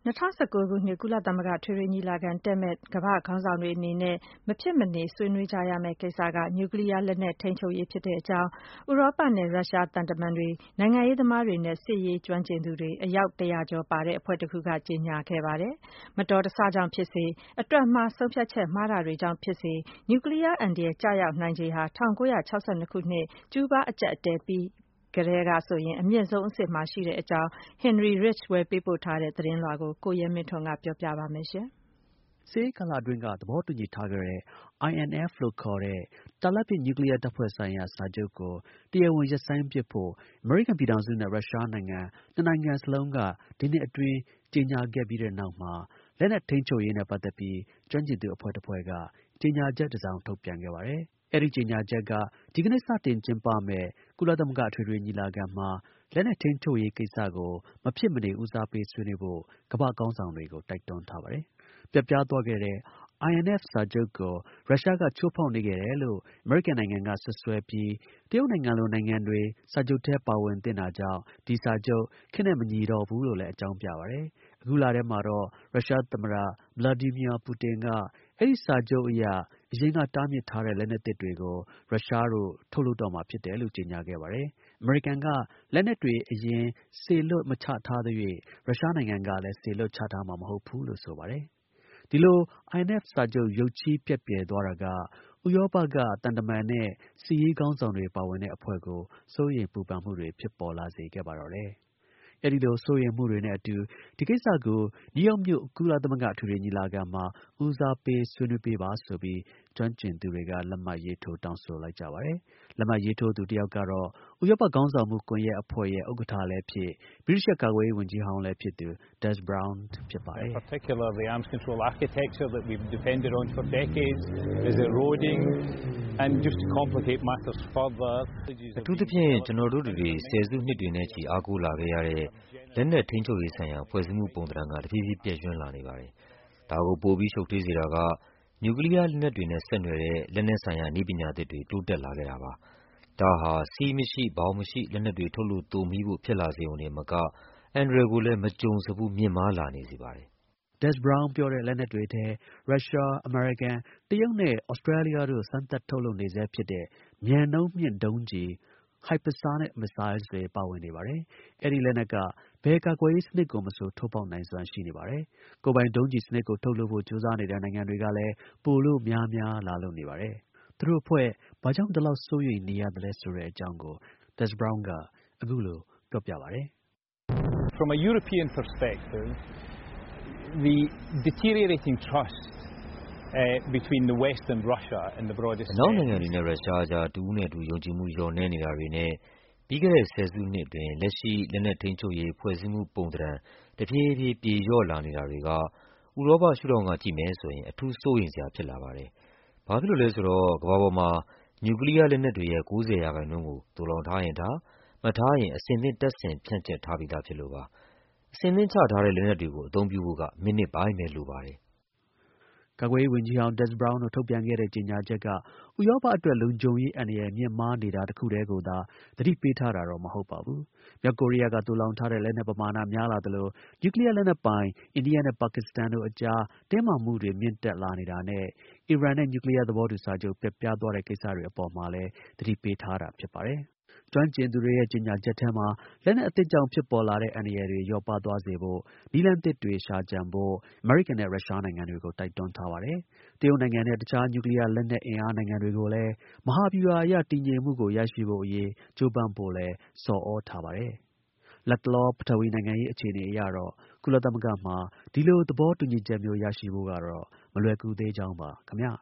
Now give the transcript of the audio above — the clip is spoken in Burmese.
2019 ခုနှစ် ကုလသမဂ္ဂအထွေထွေညီလာခံတက်မယ့် ကမ္ဘာ့ခေါင်းဆောင်တွေအနေနဲ့ မဖြစ်မနေဆွေးနွေးကြရမယ့်ကိစ္စက နျူကလီးယားလက်နက်ထိန်းချုပ်ရေးဖြစ်ကြောင်း ဥရောပနဲ့ရုရှားသံတမန်တွေ၊ နိုင်ငံရေးသမားတွေနဲ့ စစ်ရေးကျွမ်းကျင်သူတွေ အယောက် 100 ကျော်ပါတဲ့အဖွဲ့တခုက ကြေညာခဲ့ပါတယ်။ မတော်တဆကြောင့်ဖြစ်စေ၊ အတွက်မှားဆုံးဖြတ်ချက်မှားတာတွေကြောင့်ဖြစ်စေ နျူကလီးယားအန္တရာယ်ကျရောက်နိုင်ခြေဟာ 1962 ခုနှစ် ကျူးဘားအကျပ်အတည်းပြီးကတည်းကဆိုရင် အမြင့်ဆုံးအဆင့်မှာရှိကြောင်း Henry Ridgwell ပေးပို့ထားတဲ့သတင်းလွှာကို ကိုရဲမင်းထွန်းက ပြောပြပါမယ်။စစ်အေးကာလအတွင်းက သဘောတူညီထားခဲ့တဲ့ INF လို့ခေါ်တဲ့ တာလတ်ပစ် နျူကလီးယား တပ်ဖွဲ့ဆိုင်ရာ စာချုပ်ကို တရားဝင် ရပ်ဆိုင်းပစ်ဖို့ အမေရိကန်ပြည်ထောင်စုနဲ့ ရုရှားနိုင်ငံ နှစ်နိုင်ငံစလုံးက ဒီနှစ်အတွင်း ကြေညာခဲ့ပြီးတဲ့နောက်မှာ လက်နက်ထိန်းချုပ်ရေးနဲ့ ပတ်သက်ပြီး ကျွမ်းကျင်သူအဖွဲ့တစ်ဖွဲ့က ကြေညာချက်တစ်စောင် ထုတ်ပြန်ခဲ့ပါတယ်။ အဲဒီ ကြေညာချက်က ဒီကနေ့ စတင်ကျင်းပမယ့် ကုလသမဂ္ဂ အထွေထွေ ညီလာခံမှာ လက်နက်ထိန်းချုပ်ရေးကိစ္စကို မဖြစ်မနေ ဦးစားပေး ဆွေးနွေးဖို့ ကမ္ဘာ့ခေါင်းဆောင်တွေကို တိုက်တွန်းထားပါတယ်။ ပျက်ပြားသွားခဲ့တဲ့ INF စာချုပ်ကို ရုရှားက ချိုးဖောက်နေခဲ့တယ်လို့ အမေရိကန်နိုင်ငံက စွပ်စွဲပြီး တရုတ်နိုင်ငံလို နိုင်ငံတွေ စာချုပ်ထဲ ပါဝင်သင့်တာကြောင့် ဒီ စာချုပ် ခေတ်နဲ့ မညီတော့ဘူးလို့လည်း အကြောင်းပြပါတယ်။ အခုလထဲမှာတော့ ရုရှားသမ္မတ Vladimir Putin က အဲဒီ စာချုပ်အရ အရင်က တားမြစ်ထားတဲ့ လက်နက်သစ်တွေကို ရုရှားတို့ ထုတ်လုပ်တော့မှာဖြစ်တယ်လို့ ကြေညာခဲ့ပါတယ်။ အမေရိကန်က လက်နက်တွေ အရင် စေလွှတ် မချထားသရွေ့ ရုရှားနိုင်ငံကလည်း စေလွှတ်ချထားမှာ မဟုတ်ဘူးလို့ ဆိုပါတယ်။ ဒီလို INF စာချုပ် ရုတ်ချည်း ပျက်ပြယ်သွားတာက ဥရောပက သံတမန်နဲ့ စစ်ရေးခေါင်းဆောင်တွေ ပါဝင်တဲ့အဖွဲ့ကို စိုးရိမ်ပူပန်မှုတွေ ဖြစ်ပေါ်လာစေခဲ့ပါတော့တယ်။ အဲဒီလို စိုးရိမ်မှုတွေနဲ့အတူ ဒီကိစ္စကို နယူးယောက်မြို့ ကုလသမဂ္ဂ အထွေထွေ ညီလာခံမှာ ဦးစားပေး ဆွေးနွေးပေးပါဆိုပြီး ကျွမ်းကျင်သူတွေက လက်မှတ်ရေးထိုး တောင်းဆိုလိုက်ကြပါတယ်။ လက်မှတ်ရေးထိုးသူ တစ်ယောက်ကတော့ ဥရောပ ခေါင်းဆောင်မှု ကွန်ရက်အဖွဲ့ရဲ့ ဥက္ကဌလည်းဖြစ် ဗြိတိသျှ ကာကွယ်ရေး ဝန်ကြီးဟောင်းလည်းဖြစ်သူ Des Browne ဖြစ်ပါတယ်။ “အထူးသဖြင့် ကျွန်တော်တို့တစ်တွေ ဆယ်စုနှစ်တွေနဲ့ချီ အားကိုးလာခဲ့ရတဲ့ လက်နက်ထိန်းချုပ်ရေးဆိုင်ရာ ဖွဲ့စည်းမှုပုံသဏ္ဍာန်က တဖြည်းဖြည်း ပျက်ယွင်းလာနေပါတယ်။ ဒါကို ပိုပြီး ရှုပ်ထွေးစေတာက နျူကလီးယား လက်နက်တွေနဲ့ ဆက်နွယ်တဲ့ လက်နက်ဆိုင်ရာ နည်းပညာသစ်တွေ တိုးတက်လာခဲ့တာပါ။ ဒါဟာ စည်းမရှိ ဘောင်မရှိ လက်နက်တွေ ထုတ်လုပ်သိုမှီးဖို့ ဖြစ်လာစေရုံတင်မက အန္တရာယ်ကိုလည်း မကြုံစဖူး မြင့်မားလာနေစေပါတယ်။ ” Des Browne ပြောတဲ့ လက်နက်တွေထဲ ရုရှား၊ အမေရိကန်၊ တရုတ်နဲ့ ဩစတြေးလျတို့ စမ်းသပ် ထုတ်လုပ်နေဆဲဖြစ်တဲ့ မြန်နှုန်းမြင့် ဒုံးကျည် hypersonic missiles တွေ ပါဝင်နေပါတယ်။ အဲဒီ လက်နက်က ဘယ်ကာကွယ်ရေးစနစ်ကိုမဆို ထိုးဖောက်နိုင်စွမ်း ရှိနေပါတယ်။ ကိုယ်ပိုင် ဒုံးကျည်စနစ်ကို ထုတ်လုပ်ဖို့ ကြိုးစားနေတဲ့ နိုင်ငံတွေကလည်း ပိုလို့ များများ လာလုပ်နေပါတယ်။ သူတို့အဖွဲ့ ဘာကြောင့် ဒီလောက် စိုးရိမ်နေရသလဲဆိုတဲ့အကြောင်းကို Des Browne က အခုလို ပြောပြပါတယ်။ “အနောက်နိုင်ငံတွေနဲ့ ရုရှားအကြား တစ်ဦးနဲ့တစ်ဦး ယုံကြည်မှု လျော့နည်းနေတာတွေနဲ့ ပြီးခဲ့တဲ့ ဆယ်စုနှစ်အတွင်း လက်ရှိ လက်နက်ထိန်းချုပ်ရေး ဖွဲ့စည်းမှုပုံသဏ္ဍာန် တဖြည်းဖြည်း ပြေလျော့လာနေတာတွေက ဥရောပ ရှုထောင့်က ကြည့်မယ်ဆိုရင် အထူး စိုးရိမ်စရာ ဖြစ်လာပါတယ်။ ဘာဖြစ်လို့လဲဆိုတော့ ကမ္ဘာပေါ်မှာ နျူကလီးယား လက်နက်တွေရဲ့ ၉၀ ရာခိုင်နှုန်းကို သိုလှောင်ထားရင်ထား မထားရင် အဆင်သင့် တပ်ဆင် ဖြန့်ကျက်ထားပြီးသားဖြစ်လို့ပါ။ အဆင်သင့်ချထားတဲ့ လက်နက်တွေကို အသုံးပြုဖို့က မိနစ်ပိုင်းပဲ လိုပါတယ်။” ကာကွယ်ရေး ဝန်ကြီးဟောင်း Des Browne တို့ ထုတ်ပြန်ခဲ့တဲ့ ကြေညာချက်က ဥရောပအတွက် လုံခြုံရေး အန္တရာယ် မြင့်မားနေတာ တစ်ခုတည်းကိုသာ သတိပေးထားတာတော့ မဟုတ်ပါဘူး။ မြောက်ကိုရီးယားက သိုလှောင်ထားတဲ့ လက်နက်ပမာဏ များလာသလို နျူကလီးယား လက်နက်ပိုင် အိန္ဒိယနဲ့ ပါကစ္စတန်တို့အကြား တင်းမာမှုတွေ မြင့်တက်လာနေတာနဲ့ အီရန်နဲ့ နျူကလီးယား သဘောတူ စာချုပ် ပျက်ပြားသွားတဲ့ကိစ္စတွေ အပေါ်မှာလည်း သတိပေးထားတာ ဖြစ်ပါတယ်။ ကျွမ်းကျင်သူတွေရဲ့ ကြေညာချက်ထဲမှာ လက်နက်အသစ်ကြောင့် ဖြစ်ပေါ်လာတဲ့ အန္တရာယ်တွေ လျော့ပါးသွားစေဖို့ နည်းလမ်းသစ်တွေ ရှာကြံဖို့ အမေရိကန်နဲ့ ရုရှားနိုင်ငံတွေကို တိုက်တွန်းထားပါတယ်။ တရုတ်နိုင်ငံနဲ့ တစ်ခြား နျူကလီးယား လက်နက် အင်အားနိုင်ငံတွေကိုလည်း မဟာဗျူဟာအရ တည်ငြိမ်မှုကို ရရှိဖို့အရေး ကြိုးပမ်းဖို့လည်း ဆော်သြထားပါတယ်။ လတ်တလော ပထဝီနိုင်ငံရေး အခြေအနေအရတော့ ကုလသမဂ္ဂမှာ ဒီလို သဘောတူညီချက်မျိုး ရရှိဖို့ကတော့ မလွယ်ကူသေးကြောင်းပါ ခင်ဗျား